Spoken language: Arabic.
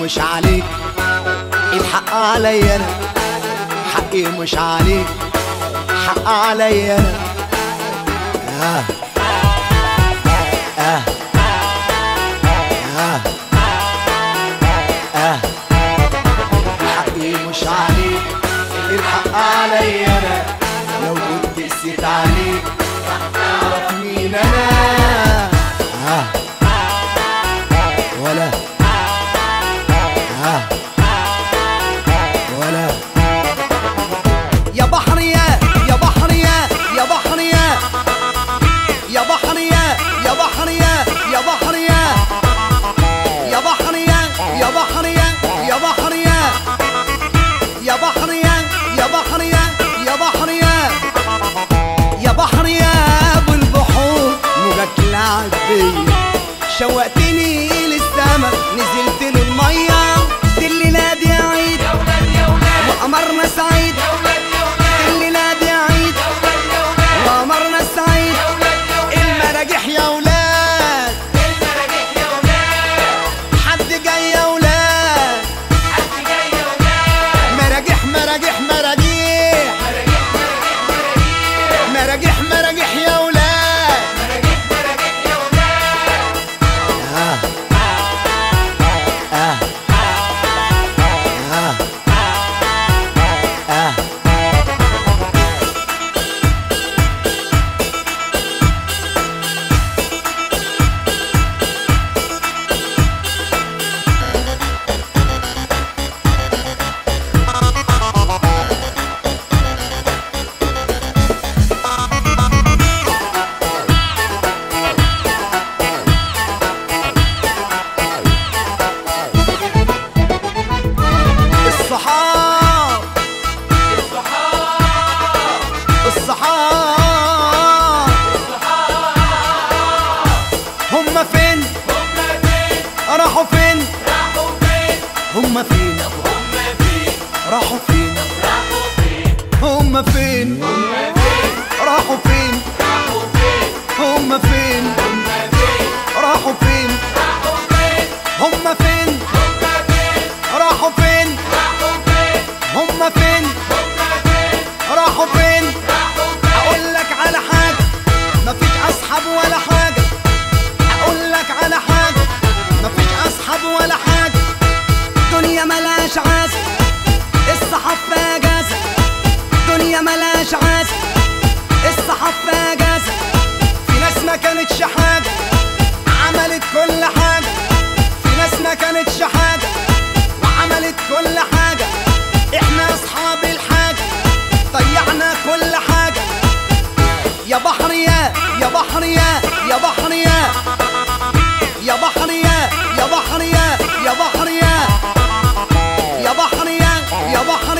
مش عليك، الحق عليا انا، حقي مش عليك، حق عليا انا. حقي مش عليك، الحق عليا انا، لو كنت قسيت عليك تعرف مين انا. ولا ولا يا بحر يا بحر يا بحر يا بحر يا بحر يا بحر يا بحر يا بحر يا بحر يا بحر يا بحر يا بحر يا بحر يا ابو البحور، موجك لعب بيا، شوقتني للسما، نزلت للميه، اللي نادي عيد وقمرنا سعيد، اللي نادي عيد وقمرنا سعيد، المراجح يا ولاد، حد جاي يا ولاد، مراجح مراجح مراجيح، مراجح مراجح يا ولاد. هما فين؟ راحوا فين؟ هما فين؟ راحوا فين؟ هما فين؟ راحوا فين؟ هما فين؟ راحوا فين؟ هما فين؟ راحوا فين؟ هما فين؟ راحوا فين؟ اقول لك على حاجة، مفيش اصحاب ولا حاجة، اقول لك على حاجة، مفيش اصحاب ولا حاجة، دنيا ملاش عازة، الصحاب فيها جازة، دنيا ملاش عازة، الصحاب فيها جازة، في ناس ما كانتش حاجة عملت كل حاجة، في ناس ما كانتش حاجة وعملت كل حاجة، احنا اصحاب الحاجة ضيعنا كل حاجة. يا بحر يا بحر يا بحر يا بحر يا بحر يا بحر يا بحر يا بحر